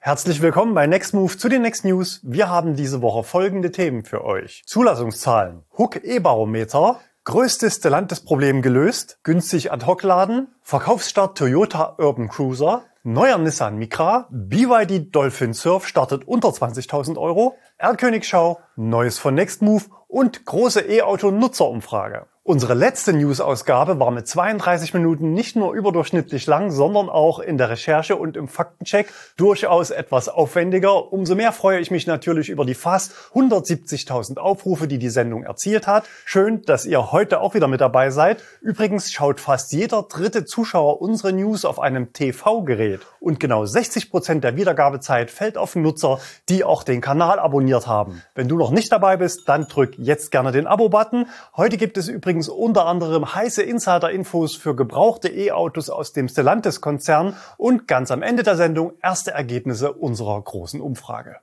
Herzlich willkommen bei Next Move zu den Next News. Wir haben diese Woche folgende Themen für euch. Zulassungszahlen, Hook E-Barometer, größtes Stellantis-Problem gelöst, günstig Ad-Hoc-Laden, Verkaufsstart Toyota Urban Cruiser, neuer Nissan Micra, BYD Dolphin Surf startet unter 20.000 Euro, Erlkönigschau, Neues von Next Move und große E-Auto-Nutzerumfrage. Unsere letzte News-Ausgabe war mit 32 Minuten nicht nur überdurchschnittlich lang, sondern auch in der Recherche und im Faktencheck durchaus etwas aufwendiger. Umso mehr freue ich mich natürlich über die fast 170.000 Aufrufe, die die Sendung erzielt hat. Schön, dass ihr heute auch wieder mit dabei seid. Übrigens schaut fast jeder dritte Zuschauer unsere News auf einem TV-Gerät. Und genau 60% der Wiedergabezeit fällt auf Nutzer, die auch den Kanal abonniert haben. Wenn du noch nicht dabei bist, dann drück jetzt gerne den Abo-Button. Heute gibt es übrigens unter anderem heiße Insider-Infos für gebrauchte E-Autos aus dem Stellantis-Konzern und ganz am Ende der Sendung erste Ergebnisse unserer großen Umfrage.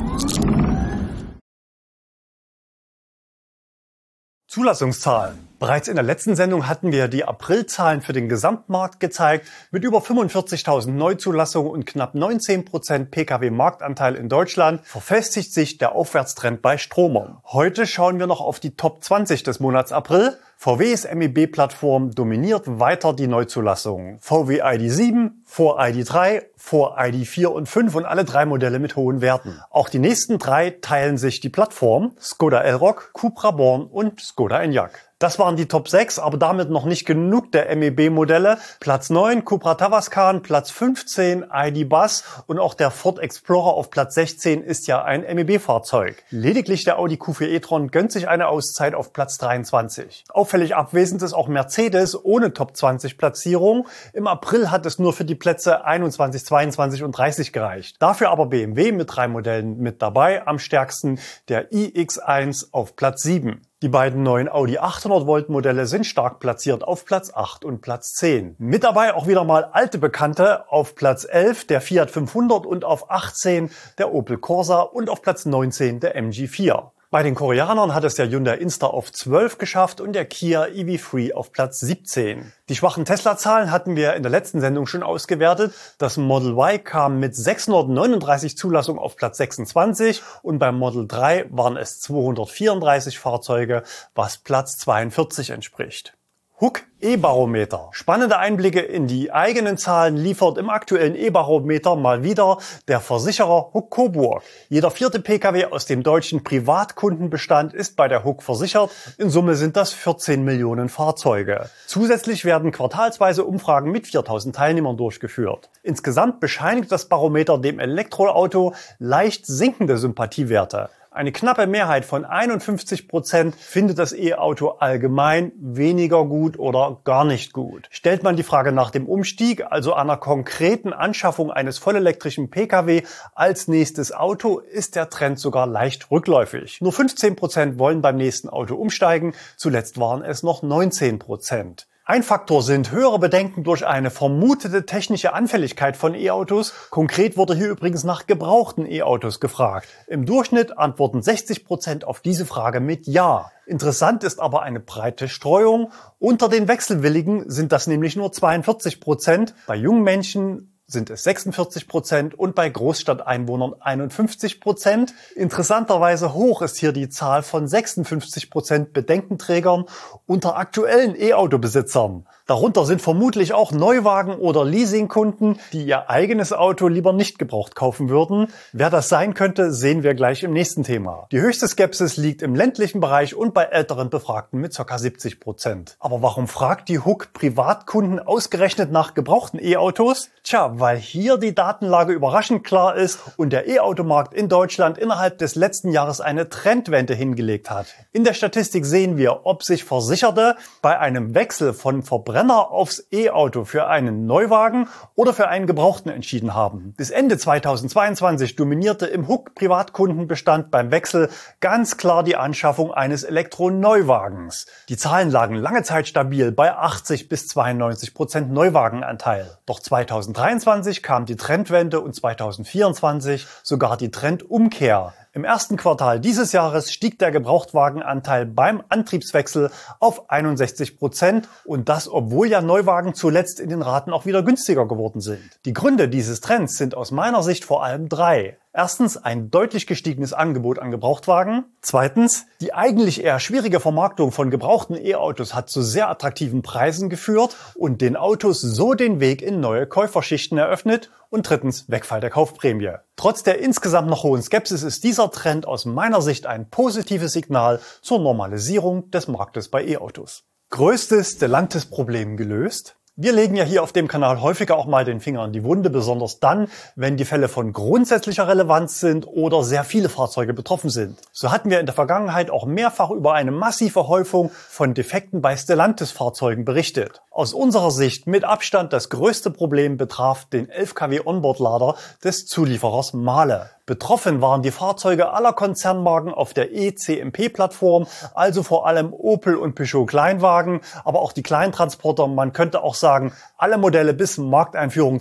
Zulassungszahlen. Bereits in der letzten Sendung hatten wir die Aprilzahlen für den Gesamtmarkt gezeigt. Mit über 45.000 Neuzulassungen und knapp 19% Pkw-Marktanteil in Deutschland verfestigt sich der Aufwärtstrend bei Stromern. Heute schauen wir noch auf die Top 20 des Monats April. VWs MEB-Plattform dominiert weiter die Neuzulassungen. VW ID.7, vor ID.3, vor ID.4 und 5 und alle drei Modelle mit hohen Werten. Auch die nächsten drei teilen sich die Plattform: Skoda Elroq, Cupra Born und Skoda Enyaq. Das waren die Top 6, aber damit noch nicht genug der MEB-Modelle. Platz 9 Cupra Tavascan, Platz 15 ID. Buzz und auch der Ford Explorer auf Platz 16 ist ja ein MEB-Fahrzeug. Lediglich der Audi Q4 e-tron gönnt sich eine Auszeit auf Platz 23. Auffällig abwesend ist auch Mercedes ohne Top 20 Platzierung. Im April hat es nur für die Plätze 21, 22 und 30 gereicht. Dafür aber BMW mit 3 Modellen mit dabei, am stärksten der iX1 auf Platz 7. Die beiden neuen Audi 800 Volt Modelle sind stark platziert auf Platz 8 und Platz 10. Mit dabei auch wieder mal alte Bekannte: auf Platz 11 der Fiat 500 und auf 18 der Opel Corsa und auf Platz 19 der MG4. Bei den Koreanern hat es der Hyundai Insta auf 12 geschafft und der Kia EV3 auf Platz 17. Die schwachen Tesla-Zahlen hatten wir in der letzten Sendung schon ausgewertet. Das Model Y kam mit 639 Zulassungen auf Platz 26 und beim Model 3 waren es 234 Fahrzeuge, was Platz 42 entspricht. Hook E-Barometer. Spannende Einblicke in die eigenen Zahlen liefert im aktuellen E-Barometer mal wieder der Versicherer Hook Coburg. Jeder vierte Pkw aus dem deutschen Privatkundenbestand ist bei der Hook versichert. In Summe sind das 14 Millionen Fahrzeuge. Zusätzlich werden quartalsweise Umfragen mit 4.000 Teilnehmern durchgeführt. Insgesamt bescheinigt das Barometer dem Elektroauto leicht sinkende Sympathiewerte. Eine knappe Mehrheit von 51% findet das E-Auto allgemein weniger gut oder gar nicht gut. Stellt man die Frage nach dem Umstieg, also einer konkreten Anschaffung eines vollelektrischen Pkw als nächstes Auto, ist der Trend sogar leicht rückläufig. Nur 15% wollen beim nächsten Auto umsteigen, zuletzt waren es noch 19%. Ein Faktor sind höhere Bedenken durch eine vermutete technische Anfälligkeit von E-Autos. Konkret wurde hier übrigens nach gebrauchten E-Autos gefragt. Im Durchschnitt antworten 60% auf diese Frage mit Ja. Interessant ist aber eine breite Streuung. Unter den Wechselwilligen sind das nämlich nur 42%. Bei jungen Menschen sind es 46% und bei Großstadteinwohnern 51%. Interessanterweise hoch ist hier die Zahl von 56% Bedenkenträgern unter aktuellen E-Auto-Besitzern. Darunter sind vermutlich auch Neuwagen- oder Leasingkunden, die ihr eigenes Auto lieber nicht gebraucht kaufen würden. Wer das sein könnte, sehen wir gleich im nächsten Thema. Die höchste Skepsis liegt im ländlichen Bereich und bei älteren Befragten mit ca. 70%. Aber warum fragt die Hook Privatkunden ausgerechnet nach gebrauchten E-Autos? Tja, weil hier die Datenlage überraschend klar ist und der E-Automarkt in Deutschland innerhalb des letzten Jahres eine Trendwende hingelegt hat. In der Statistik sehen wir, ob sich Versicherte bei einem Wechsel von Verbrenner aufs E-Auto für einen Neuwagen oder für einen Gebrauchten entschieden haben. Bis Ende 2022 dominierte im Hook Privatkundenbestand beim Wechsel ganz klar die Anschaffung eines Elektroneuwagens. Die Zahlen lagen lange Zeit stabil bei 80 bis 92% Neuwagenanteil. Doch 2023 kam die Trendwende und 2024 sogar die Trendumkehr. Im ersten Quartal dieses Jahres stieg der Gebrauchtwagenanteil beim Antriebswechsel auf 61% und das, obwohl ja Neuwagen zuletzt in den Raten auch wieder günstiger geworden sind. Die Gründe dieses Trends sind aus meiner Sicht vor allem drei. Erstens ein deutlich gestiegenes Angebot an Gebrauchtwagen. Zweitens, die eigentlich eher schwierige Vermarktung von gebrauchten E-Autos hat zu sehr attraktiven Preisen geführt und den Autos so den Weg in neue Käuferschichten eröffnet. Und drittens, Wegfall der Kaufprämie. Trotz der insgesamt noch hohen Skepsis ist dieser Trend aus meiner Sicht ein positives Signal zur Normalisierung des Marktes bei E-Autos. Größtes Stellantis-Problem gelöst? Wir legen ja hier auf dem Kanal häufiger auch mal den Finger in die Wunde, besonders dann, wenn die Fälle von grundsätzlicher Relevanz sind oder sehr viele Fahrzeuge betroffen sind. So hatten wir in der Vergangenheit auch mehrfach über eine massive Häufung von Defekten bei Stellantis-Fahrzeugen berichtet. Aus unserer Sicht mit Abstand das größte Problem betraf den 11 kW Onboard-Lader des Zulieferers Mahle. Betroffen waren die Fahrzeuge aller Konzernmarken auf der eCMP-Plattform, also vor allem Opel und Peugeot Kleinwagen, aber auch die Kleintransporter, man könnte auch sagen, alle Modelle bis Markteinführung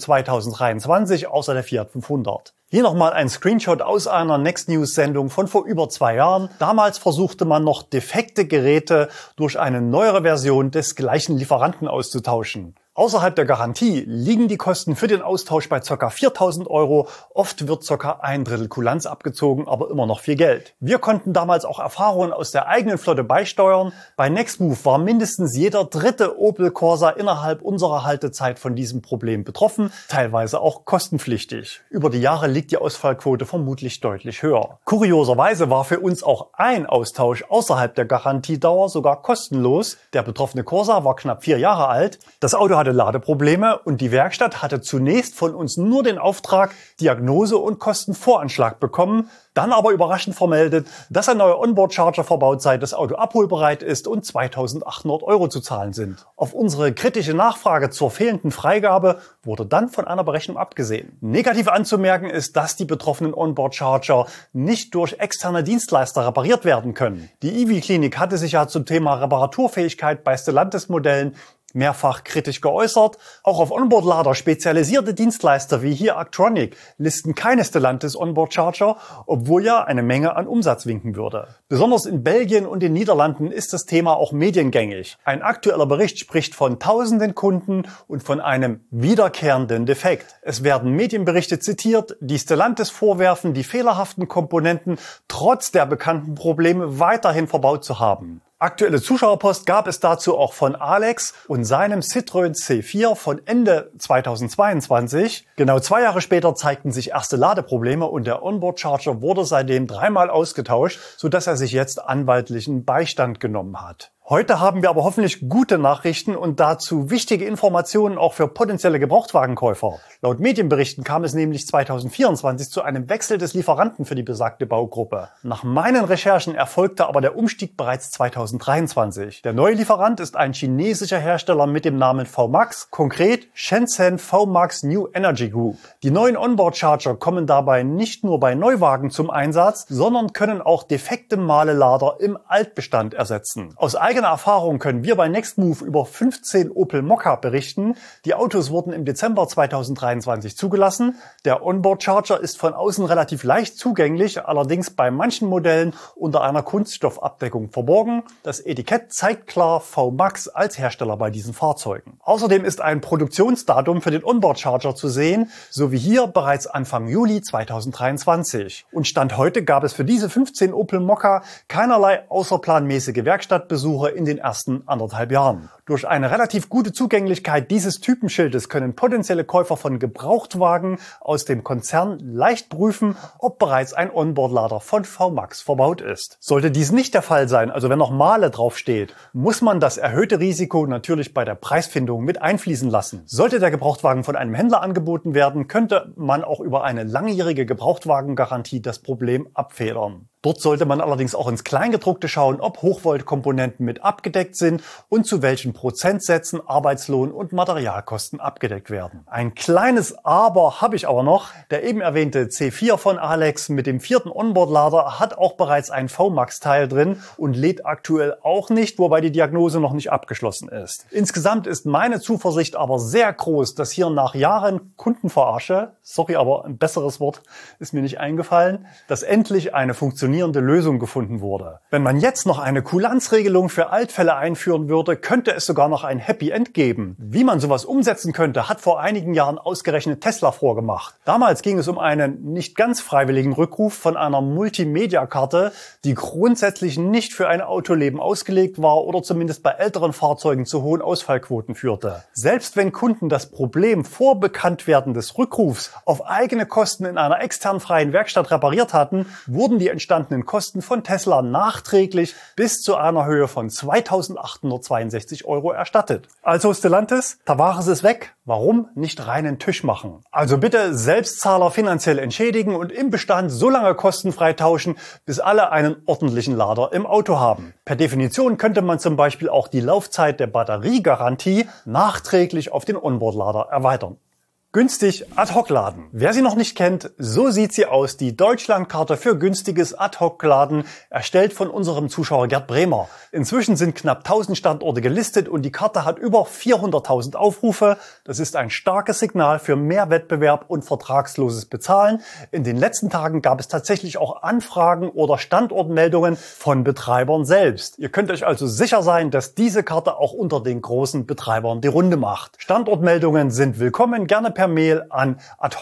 2023, außer der Fiat 500. Hier nochmal ein Screenshot aus einer Next News Sendung von vor über 2 Jahren. Damals versuchte man noch defekte Geräte durch eine neuere Version des gleichen Lieferanten auszutauschen. Außerhalb der Garantie liegen die Kosten für den Austausch bei ca. 4.000 €. Oft wird ca. 1/3 Kulanz abgezogen, aber immer noch viel Geld. Wir konnten damals auch Erfahrungen aus der eigenen Flotte beisteuern. Bei Nextmove war mindestens jeder dritte Opel Corsa innerhalb unserer Haltezeit von diesem Problem betroffen, teilweise auch kostenpflichtig. Über die Jahre liegt die Ausfallquote vermutlich deutlich höher. Kurioserweise war für uns auch ein Austausch außerhalb der Garantiedauer sogar kostenlos. Der betroffene Corsa war knapp 4 Jahre alt. Das Auto hatte Ladeprobleme und die Werkstatt hatte zunächst von uns nur den Auftrag, Diagnose und Kostenvoranschlag bekommen, dann aber überraschend vermeldet, dass ein neuer Onboard-Charger verbaut sei, das Auto abholbereit ist und 2.800 € zu zahlen sind. Auf unsere kritische Nachfrage zur fehlenden Freigabe wurde dann von einer Berechnung abgesehen. Negativ anzumerken ist, dass die betroffenen Onboard-Charger nicht durch externe Dienstleister repariert werden können. Die EV-Klinik hatte sich ja zum Thema Reparaturfähigkeit bei Stellantis-Modellen mehrfach kritisch geäußert. Auch auf Onboard-Lader spezialisierte Dienstleister wie hier Actronic listen keine Stellantis Onboard-Charger, obwohl ja eine Menge an Umsatz winken würde. Besonders in Belgien und den Niederlanden ist das Thema auch mediengängig. Ein aktueller Bericht spricht von tausenden Kunden und von einem wiederkehrenden Defekt. Es werden Medienberichte zitiert, die Stellantis vorwerfen, die fehlerhaften Komponenten trotz der bekannten Probleme weiterhin verbaut zu haben. Aktuelle Zuschauerpost gab es dazu auch von Alex und seinem Citroën C4 von Ende 2022. Genau 2 Jahre später zeigten sich erste Ladeprobleme und der Onboard-Charger wurde seitdem 3-mal ausgetauscht, sodass er sich jetzt anwaltlichen Beistand genommen hat. Heute haben wir aber hoffentlich gute Nachrichten und dazu wichtige Informationen auch für potenzielle Gebrauchtwagenkäufer. Laut Medienberichten kam es nämlich 2024 zu einem Wechsel des Lieferanten für die besagte Baugruppe. Nach meinen Recherchen erfolgte aber der Umstieg bereits 2023. Der neue Lieferant ist ein chinesischer Hersteller mit dem Namen VMAX, konkret Shenzhen VMAX New Energy Group. Die neuen Onboard-Charger kommen dabei nicht nur bei Neuwagen zum Einsatz, sondern können auch defekte Mahlelader im Altbestand ersetzen. Aus eigener Erfahrung können wir bei Nextmove über 15 Opel Mokka berichten. Die Autos wurden im Dezember 2023 zugelassen. Der Onboard-Charger ist von außen relativ leicht zugänglich, allerdings bei manchen Modellen unter einer Kunststoffabdeckung verborgen. Das Etikett zeigt klar VMAX als Hersteller bei diesen Fahrzeugen. Außerdem ist ein Produktionsdatum für den Onboard-Charger zu sehen, so wie hier bereits Anfang Juli 2023. Und Stand heute gab es für diese 15 Opel Mokka keinerlei außerplanmäßige Werkstattbesuche in den ersten 1,5 Jahren. Durch eine relativ gute Zugänglichkeit dieses Typenschildes können potenzielle Käufer von Gebrauchtwagen aus dem Konzern leicht prüfen, ob bereits ein Onboard-Lader von VMAX verbaut ist. Sollte dies nicht der Fall sein, also wenn noch Mahle draufsteht, muss man das erhöhte Risiko natürlich bei der Preisfindung mit einfließen lassen. Sollte der Gebrauchtwagen von einem Händler angeboten werden, könnte man auch über eine langjährige Gebrauchtwagengarantie das Problem abfedern. Dort sollte man allerdings auch ins Kleingedruckte schauen, ob Hochvoltkomponenten mit abgedeckt sind und zu welchen Prozentsätzen Arbeitslohn und Materialkosten abgedeckt werden. Ein kleines Aber habe ich aber noch. Der eben erwähnte C4 von Alex mit dem 4. Onboard-Lader hat auch bereits ein VMAX-Teil drin und lädt aktuell auch nicht, wobei die Diagnose noch nicht abgeschlossen ist. Insgesamt ist meine Zuversicht aber sehr groß, dass hier nach Jahren Kundenverarsche sorry, aber ein besseres Wort ist mir nicht eingefallen, dass endlich eine funktionierende Lösung gefunden wurde. Wenn man jetzt noch eine Kulanzregelung für Altfälle einführen würde, könnte es sogar noch ein Happy End geben. Wie man sowas umsetzen könnte, hat vor einigen Jahren ausgerechnet Tesla vorgemacht. Damals ging es um einen nicht ganz freiwilligen Rückruf von einer Multimedia-Karte, die grundsätzlich nicht für ein Autoleben ausgelegt war oder zumindest bei älteren Fahrzeugen zu hohen Ausfallquoten führte. Selbst wenn Kunden das Problem vor Bekanntwerden des Rückrufs auf eigene Kosten in einer extern freien Werkstatt repariert hatten, wurden die entstandenen Kosten von Tesla nachträglich bis zu einer Höhe von 2.862 € erstattet. Also Stellantis, Tavares ist weg. Warum nicht reinen Tisch machen? Also bitte Selbstzahler finanziell entschädigen und im Bestand so lange kostenfrei tauschen, bis alle einen ordentlichen Lader im Auto haben. Per Definition könnte man zum Beispiel auch die Laufzeit der Batteriegarantie nachträglich auf den Onboard-Lader erweitern. Günstig Ad-Hoc-Laden. Wer sie noch nicht kennt, so sieht sie aus, die Deutschlandkarte für günstiges Ad-Hoc-Laden, erstellt von unserem Zuschauer Gerd Bremer. Inzwischen sind knapp 1000 Standorte gelistet und die Karte hat über 400.000 Aufrufe. Das ist ein starkes Signal für mehr Wettbewerb und vertragsloses Bezahlen. In den letzten Tagen gab es tatsächlich auch Anfragen oder Standortmeldungen von Betreibern selbst. Ihr könnt euch also sicher sein, dass diese Karte auch unter den großen Betreibern die Runde macht. Standortmeldungen sind willkommen, gerne per Mail an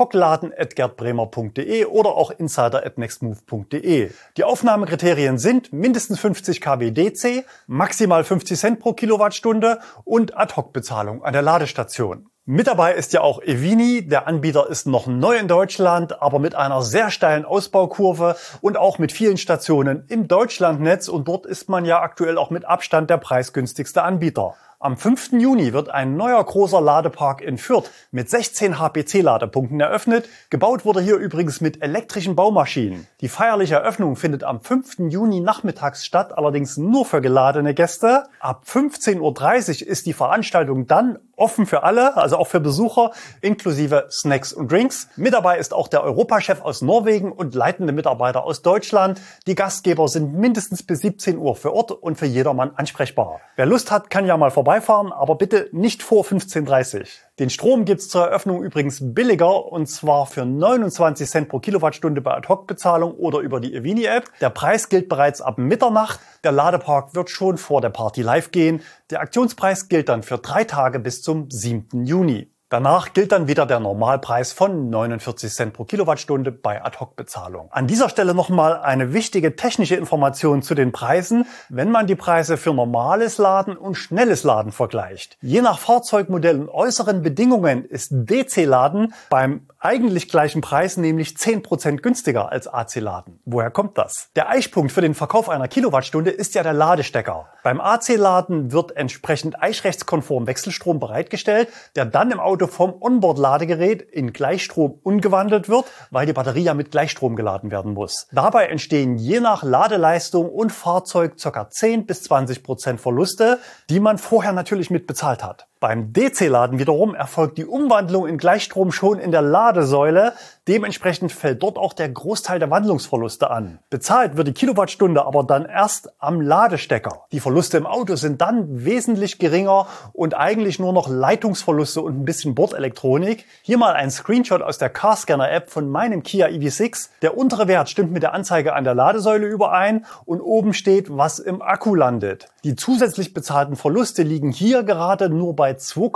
adhocladen@gerdbremer.de oder auch insider@nextmove.de. Die Aufnahmekriterien sind mindestens 50 kW DC, maximal 50 Cent pro Kilowattstunde und Ad-Hoc-Bezahlung an der Ladestation. Mit dabei ist ja auch Evini. Der Anbieter ist noch neu in Deutschland, aber mit einer sehr steilen Ausbaukurve und auch mit vielen Stationen im Deutschlandnetz. Und dort ist man ja aktuell auch mit Abstand der preisgünstigste Anbieter. Am 5. Juni wird ein neuer großer Ladepark in Fürth mit 16 HPC-Ladepunkten eröffnet. Gebaut wurde hier übrigens mit elektrischen Baumaschinen. Die feierliche Eröffnung findet am 5. Juni nachmittags statt, allerdings nur für geladene Gäste. Ab 15:30 Uhr ist die Veranstaltung dann offen für alle, also auch für Besucher, inklusive Snacks und Drinks. Mit dabei ist auch der Europachef aus Norwegen und leitende Mitarbeiter aus Deutschland. Die Gastgeber sind mindestens bis 17 Uhr vor Ort und für jedermann ansprechbar. Wer Lust hat, kann ja mal vorbeifahren, aber bitte nicht vor 15:30 Uhr. Den Strom gibt's zur Eröffnung übrigens billiger, und zwar für 29 Cent pro Kilowattstunde bei Ad-Hoc-Bezahlung oder über die Evini-App. Der Preis gilt bereits ab Mitternacht. Der Ladepark wird schon vor der Party live gehen. Der Aktionspreis gilt dann für 3 Tage bis zum 7. Juni. Danach gilt dann wieder der Normalpreis von 49 Cent pro Kilowattstunde bei Ad-Hoc-Bezahlung. An dieser Stelle nochmal eine wichtige technische Information zu den Preisen, wenn man die Preise für normales Laden und schnelles Laden vergleicht. Je nach Fahrzeugmodell und äußeren Bedingungen ist DC-Laden beim eigentlich gleichen Preis nämlich 10% günstiger als AC-Laden. Woher kommt das? Der Eichpunkt für den Verkauf einer Kilowattstunde ist ja der Ladestecker. Beim AC-Laden wird entsprechend eichrechtskonform Wechselstrom bereitgestellt, der dann im Auto vom Onboard-Ladegerät in Gleichstrom umgewandelt wird, weil die Batterie ja mit Gleichstrom geladen werden muss. Dabei entstehen je nach Ladeleistung und Fahrzeug ca. 10 bis 20% Verluste, die man vorher natürlich mit bezahlt hat. Beim DC-Laden wiederum erfolgt die Umwandlung in Gleichstrom schon in der Ladesäule. Dementsprechend fällt dort auch der Großteil der Wandlungsverluste an. Bezahlt wird die Kilowattstunde aber dann erst am Ladestecker. Die Verluste im Auto sind dann wesentlich geringer und eigentlich nur noch Leitungsverluste und ein bisschen Bordelektronik. Hier mal ein Screenshot aus der Carscanner-App von meinem Kia EV6. Der untere Wert stimmt mit der Anzeige an der Ladesäule überein und oben steht, was im Akku landet. Die zusätzlich bezahlten Verluste liegen hier gerade nur bei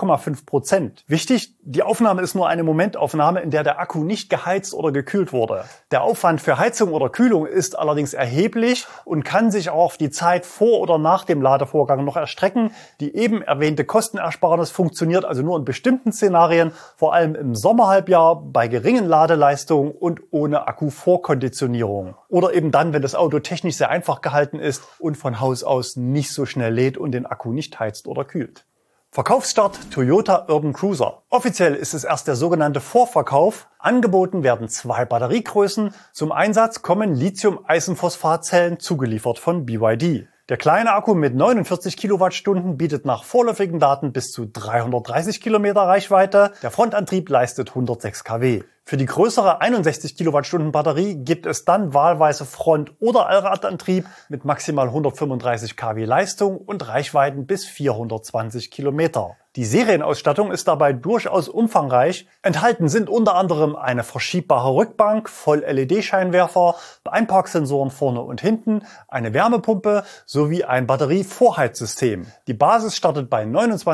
2,5%. Wichtig, die Aufnahme ist nur eine Momentaufnahme, in der der Akku nicht geheizt oder gekühlt wurde. Der Aufwand für Heizung oder Kühlung ist allerdings erheblich und kann sich auch auf die Zeit vor oder nach dem Ladevorgang noch erstrecken. Die eben erwähnte Kostenersparnis funktioniert also nur in bestimmten Szenarien, vor allem im Sommerhalbjahr, bei geringen Ladeleistungen und ohne Akkuvorkonditionierung. Oder eben dann, wenn das Auto technisch sehr einfach gehalten ist und von Haus aus nicht so schnell lädt und den Akku nicht heizt oder kühlt. Verkaufsstart Toyota Urban Cruiser. Offiziell ist es erst der sogenannte Vorverkauf. Angeboten werden 2 Batteriegrößen. Zum Einsatz kommen Lithium-Eisenphosphat-Zellen zugeliefert von BYD. Der kleine Akku mit 49 Kilowattstunden bietet nach vorläufigen Daten bis zu 330 Kilometer Reichweite. Der Frontantrieb leistet 106 kW. Für die größere 61 Kilowattstunden Batterie gibt es dann wahlweise Front- oder Allradantrieb mit maximal 135 kW Leistung und Reichweiten bis 420 Kilometer. Die Serienausstattung ist dabei durchaus umfangreich. Enthalten sind unter anderem eine verschiebbare Rückbank, Voll-LED-Scheinwerfer, Einparksensoren vorne und hinten, eine Wärmepumpe sowie ein Batterievorheizsystem. Die Basis startet bei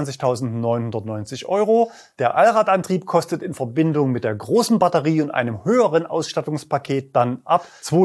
29.990 €. Der Allradantrieb kostet in Verbindung mit der großen Batterie und einem höheren Ausstattungspaket dann ab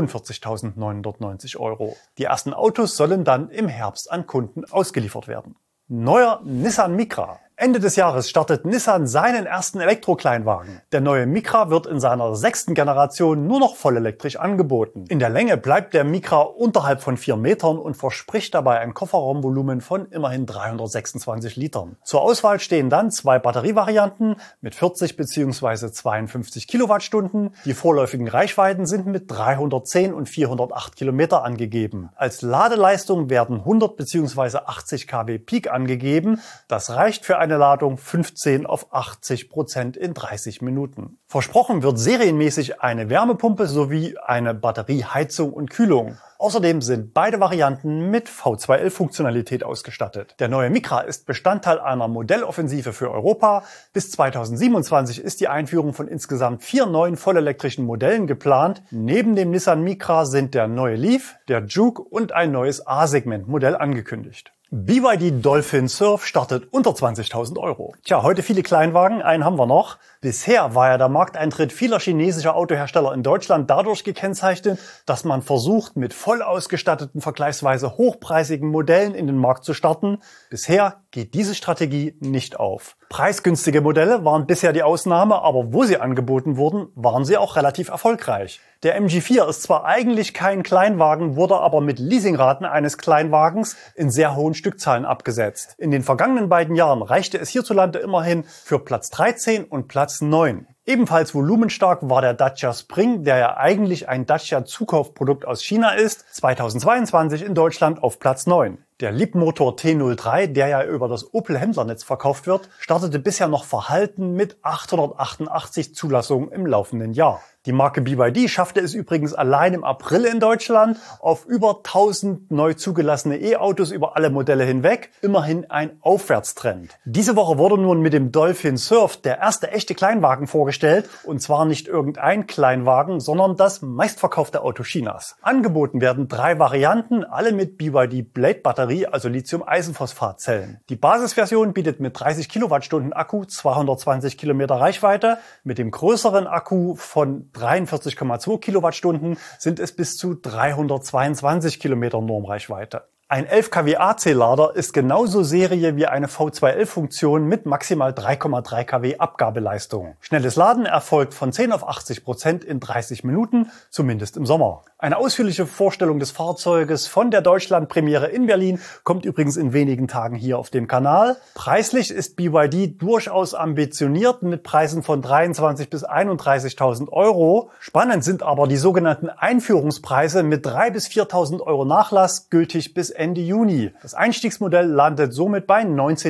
42.990 €. Die ersten Autos sollen dann im Herbst an Kunden ausgeliefert werden. Neuer Nissan Micra. Ende des Jahres startet Nissan seinen ersten Elektrokleinwagen. Der neue Micra wird in seiner 6. Generation nur noch vollelektrisch angeboten. In der Länge bleibt der Micra unterhalb von 4 Metern und verspricht dabei ein Kofferraumvolumen von immerhin 326 Litern. Zur Auswahl stehen dann 2 Batterievarianten mit 40 bzw. 52 Kilowattstunden. Die vorläufigen Reichweiten sind mit 310 und 408 Kilometer angegeben. Als Ladeleistung werden 100 bzw. 80 kW Peak angegeben. Das reicht für eine Ladung 15 auf 80% in 30 Minuten. Versprochen wird serienmäßig eine Wärmepumpe sowie eine Batterieheizung und Kühlung. Außerdem sind beide Varianten mit V2L-Funktionalität ausgestattet. Der neue Micra ist Bestandteil einer Modelloffensive für Europa. Bis 2027 ist die Einführung von insgesamt 4 neuen vollelektrischen Modellen geplant. Neben dem Nissan Micra sind der neue Leaf, der Juke und ein neues A-Segment-Modell angekündigt. BYD Dolphin Surf startet unter 20.000 €. Tja, heute viele Kleinwagen, einen haben wir noch. Bisher war ja der Markteintritt vieler chinesischer Autohersteller in Deutschland dadurch gekennzeichnet, dass man versucht, mit voll ausgestatteten, vergleichsweise hochpreisigen Modellen in den Markt zu starten. Bisher geht diese Strategie nicht auf. Preisgünstige Modelle waren bisher die Ausnahme, aber wo sie angeboten wurden, waren sie auch relativ erfolgreich. Der MG4 ist zwar eigentlich kein Kleinwagen, wurde aber mit Leasingraten eines Kleinwagens in sehr hohen Stückzahlen abgesetzt. In den vergangenen beiden Jahren reichte es hierzulande immerhin für Platz 13 und Platz 9. Ebenfalls volumenstark war der Dacia Spring, der ja eigentlich ein Dacia-Zukaufprodukt aus China ist, 2022 in Deutschland auf Platz 9. Der Leapmotor T03, der ja über das Opel-Händlernetz verkauft wird, startete bisher noch verhalten mit 888 Zulassungen im laufenden Jahr. Die Marke BYD schaffte es übrigens allein im April in Deutschland auf über 1000 neu zugelassene E-Autos über alle Modelle hinweg, immerhin ein Aufwärtstrend. Diese Woche wurde nun mit dem Dolphin Surf der erste echte Kleinwagen vorgestellt, und zwar nicht irgendein Kleinwagen, sondern das meistverkaufte Auto Chinas. Angeboten werden 3 Varianten, alle mit BYD Blade Batterie, also Lithium-Eisenphosphat-Zellen. Die Basisversion bietet mit 30 Kilowattstunden Akku 220 Kilometer Reichweite. Mit dem größeren Akku von 43,2 Kilowattstunden sind es bis zu 322 Kilometer Normreichweite. Ein 11 kW AC-Lader ist genauso Serie wie eine V2L-Funktion mit maximal 3,3 kW Abgabeleistung. Schnelles Laden erfolgt von 10 auf 80% in 30 Minuten, zumindest im Sommer. Eine ausführliche Vorstellung des Fahrzeuges von der Deutschlandpremiere in Berlin kommt übrigens in wenigen Tagen hier auf dem Kanal. Preislich ist BYD durchaus ambitioniert mit Preisen von 23.000 bis 31.000 €. Spannend sind aber die sogenannten Einführungspreise mit 3.000 bis 4.000 € Nachlass, gültig bis Ende Juni. Das Einstiegsmodell landet somit bei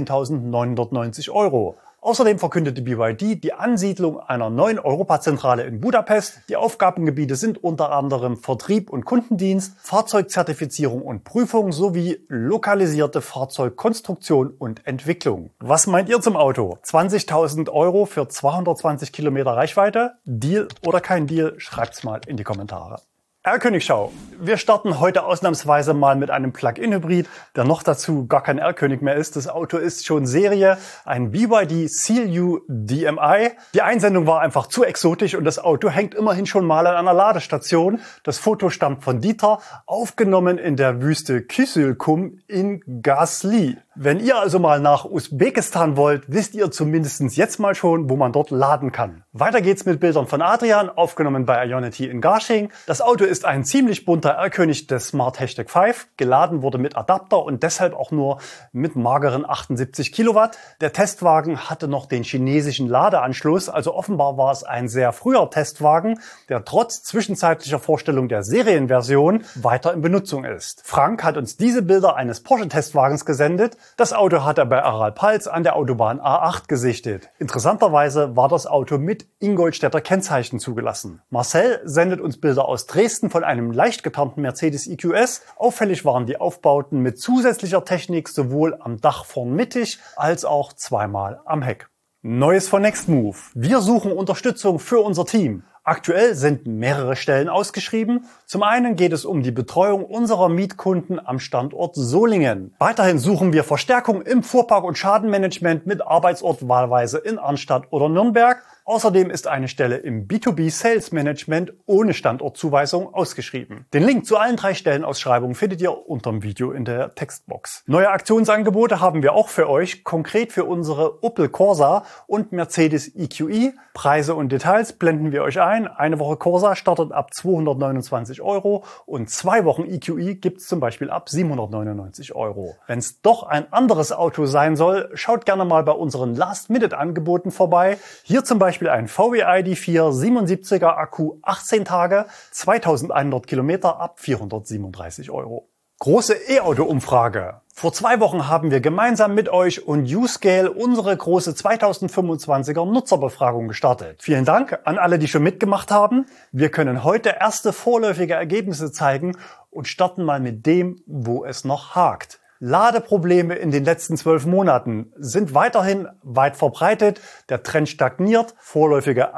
19.990 €. Außerdem verkündete BYD die Ansiedlung einer neuen Europazentrale in Budapest. Die Aufgabengebiete sind unter anderem Vertrieb und Kundendienst, Fahrzeugzertifizierung und Prüfung sowie lokalisierte Fahrzeugkonstruktion und Entwicklung. Was meint ihr zum Auto? 20.000 € für 220 Kilometer Reichweite? Deal oder kein Deal? Schreibt's mal in die Kommentare. R-König-Schau. Wir starten heute ausnahmsweise mal mit einem Plug-in-Hybrid, der noch dazu gar kein R-König mehr ist. Das Auto ist schon Serie, ein BYD Seal-U DMI. Die Einsendung war einfach zu exotisch und das Auto hängt immerhin schon mal an einer Ladestation. Das Foto stammt von Dieter, aufgenommen in der Wüste Kızılkum in Gazli. Wenn ihr also mal nach Usbekistan wollt, wisst ihr zumindest jetzt mal schon, wo man dort laden kann. Weiter geht's mit Bildern von Adrian, aufgenommen bei Ionity in Garching. Das Auto ist ein ziemlich bunter R-König des Smart Hashtag 5. Geladen wurde mit Adapter und deshalb auch nur mit mageren 78 Kilowatt. Der Testwagen hatte noch den chinesischen Ladeanschluss, also offenbar war es ein sehr früher Testwagen, der trotz zwischenzeitlicher Vorstellung der Serienversion weiter in Benutzung ist. Frank hat uns diese Bilder eines Porsche-Testwagens gesendet. Das Auto hat er bei Aral-Pals an der Autobahn A8 gesichtet. Interessanterweise war das Auto mit Ingolstädter Kennzeichen zugelassen. Marcel sendet uns Bilder aus Dresden von einem leicht getarnten Mercedes EQS. Auffällig waren die Aufbauten mit zusätzlicher Technik sowohl am Dach vorn mittig als auch zweimal am Heck. Neues von Nextmove. Wir suchen Unterstützung für unser Team. Aktuell sind mehrere Stellen ausgeschrieben. Zum einen geht es um die Betreuung unserer Mietkunden am Standort Solingen. Weiterhin suchen wir Verstärkung im Fuhrpark- und Schadenmanagement mit Arbeitsort wahlweise in Arnstadt oder Nürnberg. Außerdem ist eine Stelle im B2B Sales Management ohne Standortzuweisung ausgeschrieben. Den Link zu allen 3 Stellenausschreibungen findet ihr unterm Video in der Textbox. Neue Aktionsangebote haben wir auch für euch, konkret für unsere Opel Corsa und Mercedes EQE. Preise und Details blenden wir euch ein. Eine Woche Corsa startet ab 229 € und 2 Wochen EQE gibt's zum Beispiel ab 799 €. Wenn es doch ein anderes Auto sein soll, schaut gerne mal bei unseren Last-Minute-Angeboten vorbei. Hier zum Beispiel ein VW ID.4 77er Akku 18 Tage, 2100 Kilometer ab 437 €. Große E-Auto-Umfrage. Vor 2 Wochen haben wir gemeinsam mit euch und Uscale unsere große 2025er Nutzerbefragung gestartet. Vielen Dank an alle, die schon mitgemacht haben. Wir können heute erste vorläufige Ergebnisse zeigen und starten mal mit dem, wo es noch hakt. Ladeprobleme in den letzten 12 Monaten sind weiterhin weit verbreitet. Der Trend stagniert. Vorläufige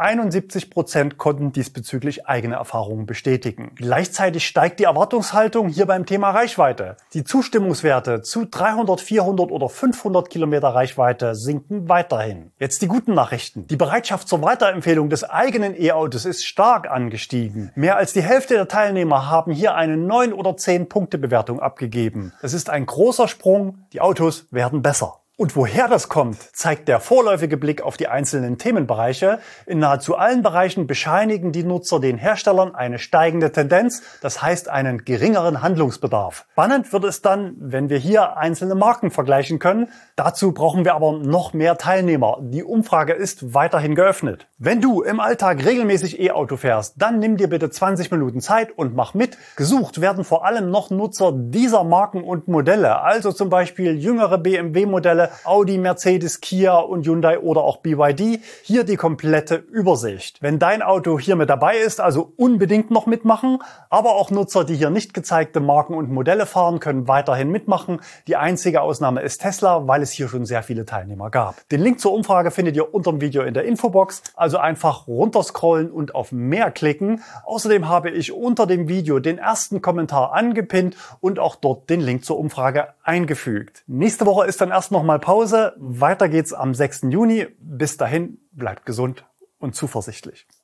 71% konnten diesbezüglich eigene Erfahrungen bestätigen. Gleichzeitig steigt die Erwartungshaltung hier beim Thema Reichweite. Die Zustimmungswerte zu 300, 400 oder 500 Kilometer Reichweite sinken weiterhin. Jetzt die guten Nachrichten. Die Bereitschaft zur Weiterempfehlung des eigenen E-Autos ist stark angestiegen. Mehr als die Hälfte der Teilnehmer haben hier eine 9 oder 10 Punkte Bewertung abgegeben. Das ist ein großer Sprung, die Autos werden besser. Und woher das kommt, zeigt der vorläufige Blick auf die einzelnen Themenbereiche. In nahezu allen Bereichen bescheinigen die Nutzer den Herstellern eine steigende Tendenz, das heißt einen geringeren Handlungsbedarf. Spannend wird es dann, wenn wir hier einzelne Marken vergleichen können. Dazu brauchen wir aber noch mehr Teilnehmer. Die Umfrage ist weiterhin geöffnet. Wenn du im Alltag regelmäßig E-Auto fährst, dann nimm dir bitte 20 Minuten Zeit und mach mit. Gesucht werden vor allem noch Nutzer dieser Marken und Modelle, also zum Beispiel jüngere BMW-Modelle, Audi, Mercedes, Kia und Hyundai oder auch BYD. Hier die komplette Übersicht. Wenn dein Auto hier mit dabei ist, also unbedingt noch mitmachen. Aber auch Nutzer, die hier nicht gezeigte Marken und Modelle fahren, können weiterhin mitmachen. Die einzige Ausnahme ist Tesla, weil es hier schon sehr viele Teilnehmer gab. Den Link zur Umfrage findet ihr unter dem Video in der Infobox. Also einfach runterscrollen und auf mehr klicken. Außerdem habe ich unter dem Video den ersten Kommentar angepinnt und auch dort den Link zur Umfrage eingefügt. Nächste Woche ist dann erst nochmal Pause. Weiter geht's am 6. Juni. Bis dahin, bleibt gesund und zuversichtlich.